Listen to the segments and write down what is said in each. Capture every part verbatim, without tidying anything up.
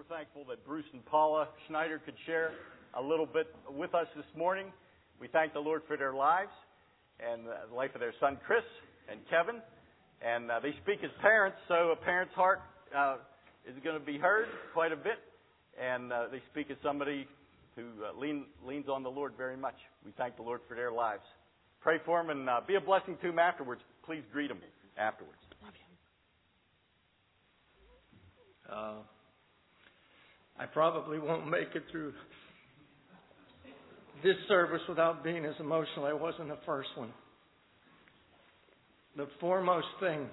thankful that Bruce and Paula Schneider could share a little bit with us this morning. We thank the Lord for their lives and the life of their son Chris and Kevin. And uh, they speak as parents, so a parent's heart uh, is going to be heard quite a bit. And uh, they speak as somebody who uh, lean, leans on the Lord very much. We thank the Lord for their lives. Pray for them and uh, be a blessing to them afterwards. Please greet them afterwards. Uh, I probably won't make it through this service without being as emotional as I was in the first one. The foremost thing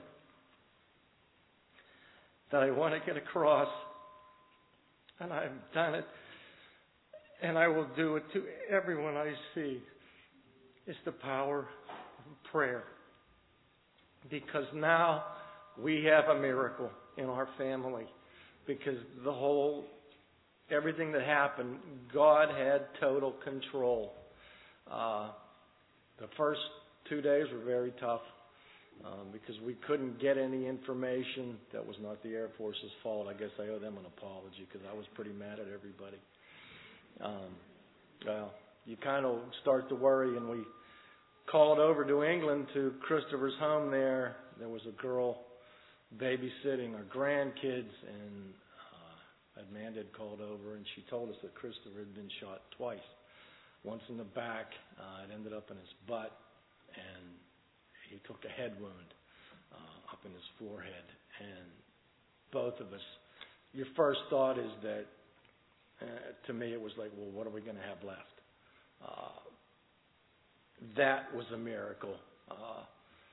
that I want to get across, and I've done it, and I will do it to everyone I see, is the power of prayer. Because now we have a miracle in our family. Because the whole, everything that happened, God had total control. Uh, the first two days were very tough um, because we couldn't get any information. That was not the Air Force's fault. I guess I owe them an apology because I was pretty mad at everybody. Um, well, you kind of start to worry, and we called over to England to Christopher's home there. There was a girl babysitting our grandkids, and uh, Amanda had called over, and she told us that Christopher had been shot twice. Once in the back, uh, it ended up in his butt, and he took a head wound uh, up in his forehead. And both of us, your first thought is that, uh, to me, it was like, well, what are we going to have left? Uh, that was a miracle. Uh,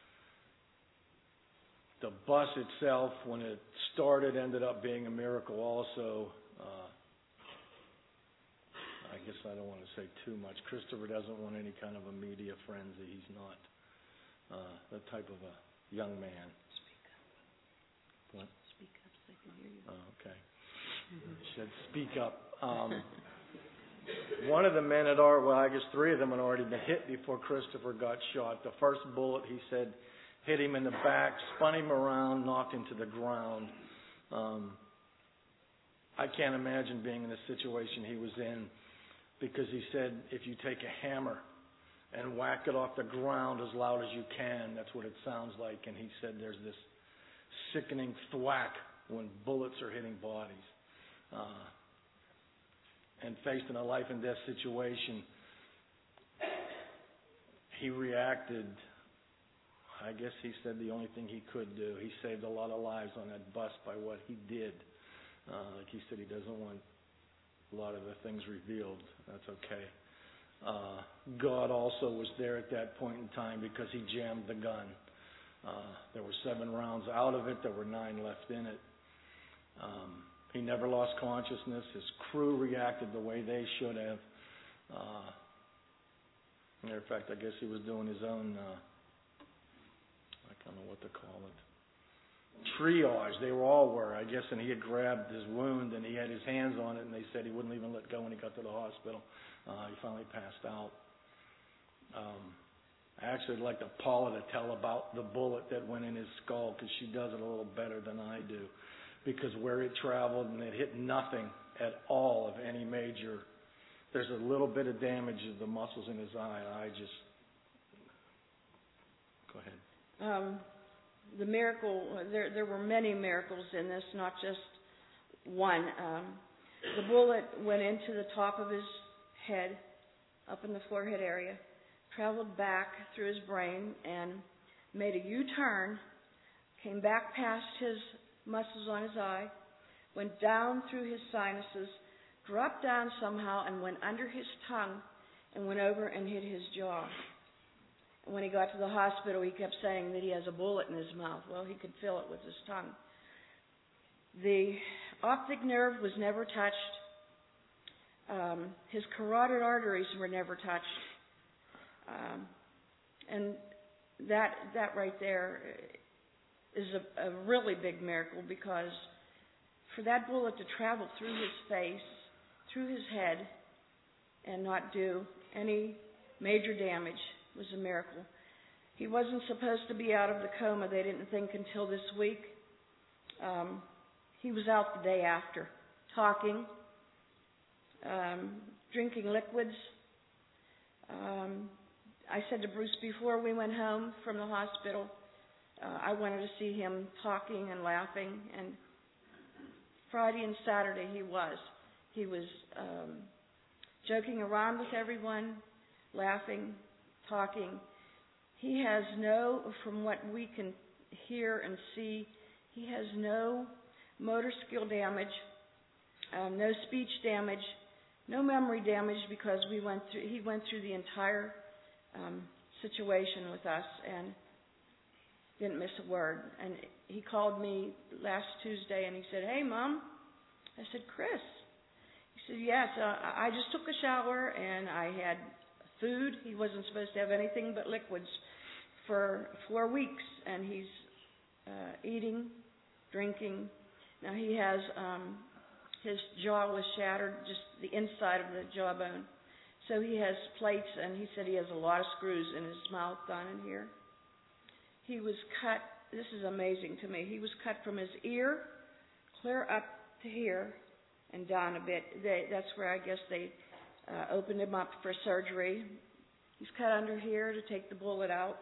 The bus itself, when it started, ended up being a miracle also. Uh, I guess I don't want to say too much. Christopher doesn't want any kind of a media frenzy. He's not uh, that type of a young man. Speak up. What? Speak up so they can hear you. Oh, okay. Mm-hmm. He said, speak up. Um, one of the men had already, well, I guess three of them had already been hit before Christopher got shot. The first bullet, he said, hit him in the back, spun him around, knocked him to the ground. Um, I can't imagine being in the situation he was in, because he said if you take a hammer and whack it off the ground as loud as you can, that's what it sounds like. And he said there's this sickening thwack when bullets are hitting bodies. Uh, and faced in a life and death situation, he reacted, I guess he said the only thing he could do. He saved a lot of lives on that bus by what he did. Uh, like he said, he doesn't want a lot of the things revealed. That's okay. Uh, God also was there at that point in time because he jammed the gun. Uh, there were seven rounds out of it. There were nine left in it. Um, he never lost consciousness. His crew reacted the way they should have. Uh, matter of fact, I guess he was doing his own... Uh, I don't know what to call it. Triage. They were all were, I guess, and he had grabbed his wound and he had his hands on it, and they said he wouldn't even let go when he got to the hospital. Uh, he finally passed out. Um, I actually would like to Paula to tell about the bullet that went in his skull, because she does it a little better than I do. Because where it traveled and it hit nothing at all of any major. There's a little bit of damage to the muscles in his eye. I just go ahead. Um, the miracle, there there were many miracles in this, not just one. Um, the bullet went into the top of his head, up in the forehead area, traveled back through his brain and made a U-turn, came back past his muscles on his eye, went down through his sinuses, dropped down somehow and went under his tongue and went over and hit his jaw. When he got to the hospital, he kept saying that he has a bullet in his mouth. Well, he could feel it with his tongue. The optic nerve was never touched. Um, his carotid arteries were never touched. Um, and that that right there is a, a really big miracle, because for that bullet to travel through his face, through his head, and not do any major damage was a miracle. He wasn't supposed to be out of the coma, they didn't think, until this week. Um, he was out the day after. talking, um, drinking liquids. Um, I said to Bruce before we went home from the hospital, uh, I wanted to see him talking and laughing. And Friday and Saturday he was. He was um, joking around with everyone, laughing, talking. He has no, from what we can hear and see, he has no motor skill damage, um, no speech damage, no memory damage, because we went through. He went through the entire um, situation with us and didn't miss a word. And he called me last Tuesday and he said, "Hey, Mom." I said, "Chris." He said, "Yes, uh, I just took a shower and I had food." He wasn't supposed to have anything but liquids for four weeks, and he's uh, eating, drinking. Now he has um, his jaw was shattered, just the inside of the jawbone. So he has plates, and he said he has a lot of screws in his mouth down in here. He was cut. This is amazing to me. He was cut from his ear clear up to here and down a bit. They, that's where I guess they uh, opened him up for surgery. He's cut under here to take the bullet out.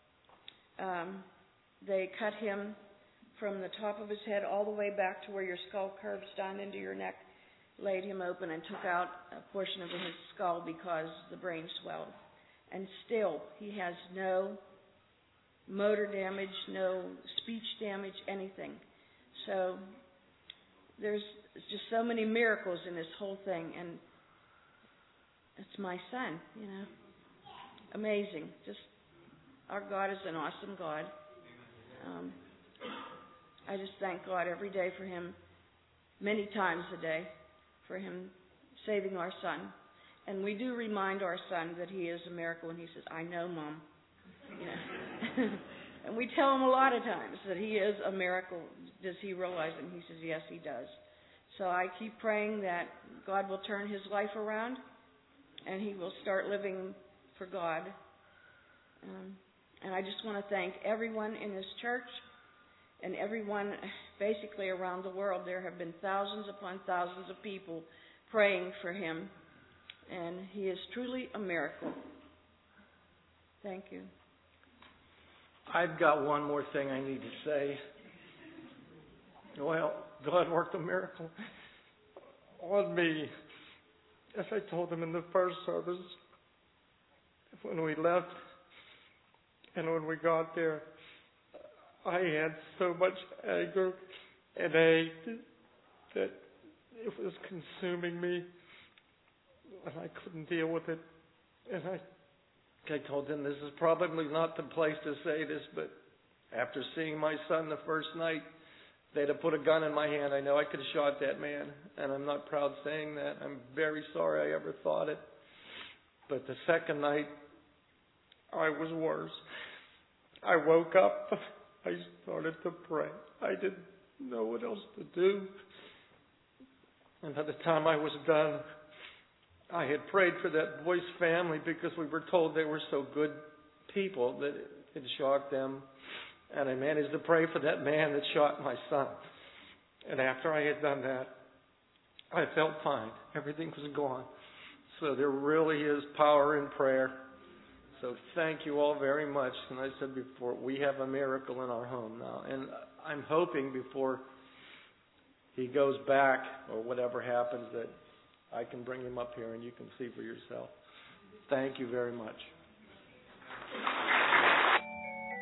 Um, they cut him from the top of his head all the way back to where your skull curves down into your neck, laid him open and took out a portion of his skull because the brain swelled. And still, he has no motor damage, no speech damage, anything. So there's just so many miracles in this whole thing, and it's my son, you know. Amazing. Just our God is an awesome God. Um, I just thank God every day for him, many times a day, for him saving our son. And we do remind our son that he is a miracle, and he says, "I know, Mom." You know. And we tell him a lot of times that he is a miracle. Does he realize it? And he says, yes, he does. So I keep praying that God will turn his life around and he will start living for God. Um, and I just want to thank everyone in this church and everyone basically around the world. There have been thousands upon thousands of people praying for him, and he is truly a miracle. Thank you. I've got one more thing I need to say. Well, God worked a miracle on me. As I told him in the first service, when we left and when we got there, I had so much anger and hate that it was consuming me, and I couldn't deal with it. And I I told him, this is probably not the place to say this, but after seeing my son the first night, they'd have put a gun in my hand. I know I could have shot that man, and I'm not proud saying that. I'm very sorry I ever thought it. But the second night, I was worse. I woke up. I started to pray. I didn't know what else to do. And by the time I was done, I had prayed for that boy's family because we were told they were so good people that it shocked them. And I managed to pray for that man that shot my son. And after I had done that, I felt fine. Everything was gone. So there really is power in prayer. So thank you all very much. And I said before, we have a miracle in our home now. And I'm hoping before he goes back or whatever happens that I can bring him up here and you can see for yourself. Thank you very much.